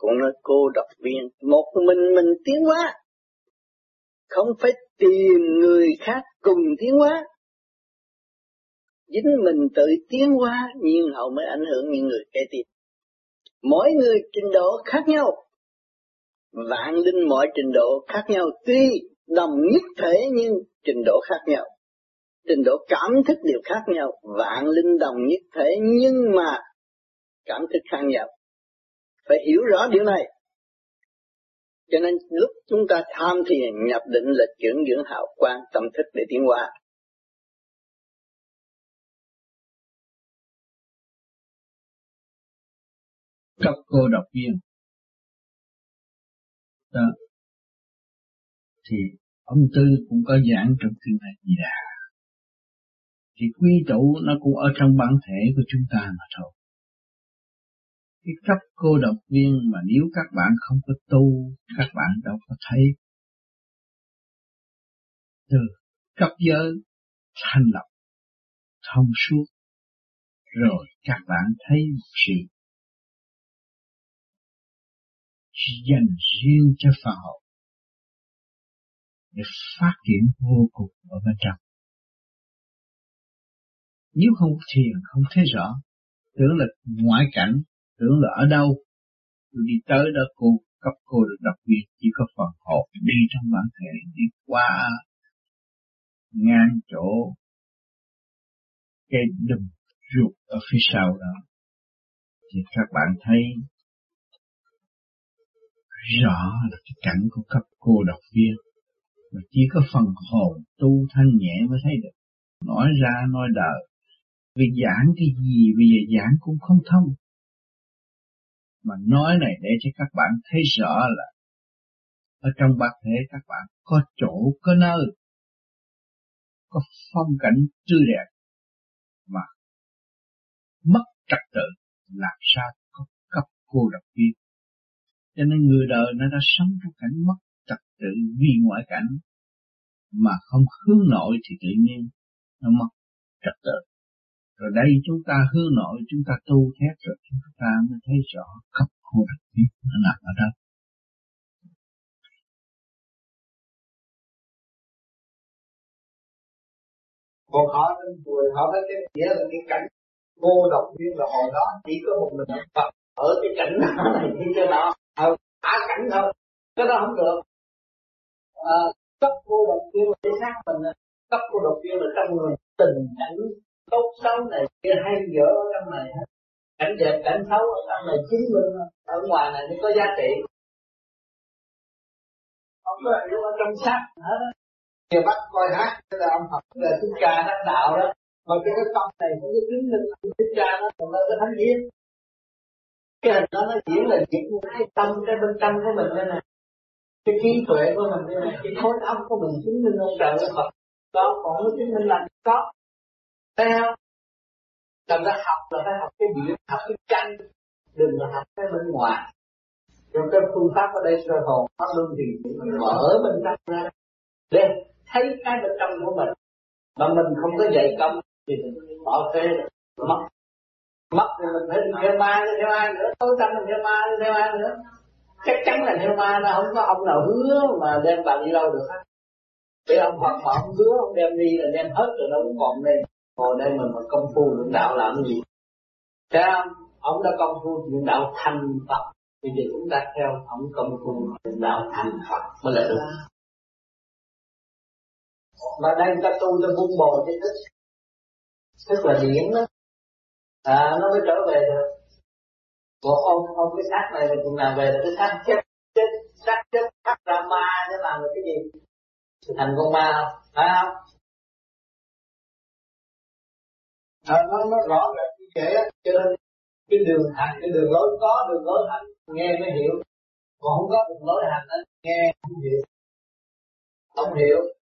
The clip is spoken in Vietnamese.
cũng nói cô độc viên, một mình tiến hóa, không phải tìm người khác cùng tiến hóa, chính mình tự tiến hóa, nhiên hậu mới ảnh hưởng những người kế tiếp. Mỗi người trình độ khác nhau, vạn linh mọi trình độ khác nhau, tuy đồng nhất thể nhưng trình độ khác nhau, trình độ cảm thức đều khác nhau. Vạn linh đồng nhất thể nhưng mà cảm thức khác nhau, phải hiểu rõ điều này. Cho nên lúc chúng ta tham thiền nhập định là chuyển dưỡng hào quang tâm thức để tiến hóa. Cấp cô độc viên đó thì ông Tư cũng có giảng trong kinh này gì đã. Thì quy tụ nó cũng ở trong bản thể của chúng ta mà thôi. Cái cấp cô độc viên mà nếu các bạn không có tu, các bạn đâu có thấy. Từ cấp giới thanh lọc, thông suốt, rồi các bạn thấy một sự dành riêng cho phần hồn để phát triển vô cùng ở bên trong. Nếu không thiền không thấy rõ, tưởng là ngoại cảnh, tưởng là ở đâu, tôi đi tới đó cấp cô độc viên chỉ có phần hồn đi trong bản thể, đi qua ngang chỗ cái đùm ruột ở phía sau đó, thì các bạn thấy rõ là cái cảnh của cấp cô độc viên, mà chỉ có phần hồn tu thanh nhẹ mới thấy được. Nói ra nói đời, vì giảng cái gì bây giờ giảng cũng không thông, mà nói này để cho các bạn thấy rõ là ở trong bản thể các bạn có chỗ, có nơi, có phong cảnh tươi đẹp, mà mất trật tự làm sao có cấp cô độc viên. Cho nên người đời nó đã sống trong cảnh mất trật tự vì ngoại cảnh, mà không hướng nội thì tự nhiên nó mất trật tự. Rồi đây chúng ta hướng nội, chúng ta tu thét rồi chúng ta mới thấy rõ cấp cô độc viên nó nằm ở đâu. Còn họ nói cái nghĩa là cái cảnh cô độc viên là hồi đó chỉ có một mình Phật ở cái cảnh đó này như thế nào, thả cảnh thôi, cái đó không được. Cấp cô độc viên là cái xác mình, cấp cô độc viên là trong người, tình cảnh tốt xấu này kia hay dở ở trong này, cảnh đẹp cảnh xấu ở trong này chính mình, ở ngoài này mới có giá trị, không có ở trong xác hết. Giờ bắt coi hát là ông học là thích ca hát đạo đó, mà cái tâm này cũng có chứng minh ông thích ca nó còn là cái thánh hiến. Cái hình đó nó diễn là diễn cái tâm cái bên trong của mình đây này, cái trí tuệ của mình đây này, cái khối óc của mình chứng minh ông trời Phật đó, còn nó chứng minh là có. Thấy không? Cần phải học là phải học cái biển, học cái tranh, đừng là học cái bên ngoài. Rồi cái phương pháp ở đây sơ hồn pháp luân thì mình mở bên trong ra để thấy cái bên trong của mình, mà mình không có dạy công thì mình bỏ phê mất thì mình phải đi theo ma, theo ai nữa, tối tâm mình theo ma, theo ai nữa, chắc chắn là theo ma, nó không có ông nào hứa mà đem bạn đi đâu được hết. Để ông Phật mà ông hứa ông đem đi là đem hết rồi, đâu còn đây ngồi đây mình mà công phu luyện đạo làm cái gì? Thấy không? Ông đã công phu luyện đạo thành Phật, bây giờ chúng ta theo ông công phu luyện đạo thành Phật mới là được. Mà đây ta tu cho vun bồi cái thức là điển đó, nó mới trở về được. Còn ôm cái xác này là chừng nào về là cái xác chết phát ra ma để làm được cái gì? Thành con ma không? Phải không? Nó rõ rệt như vậy á, cho nên cái đường hành, cái đường lối có, đường lối hành nghe mới hiểu, còn không có đường lối hành á nghe không hiểu, không hiểu.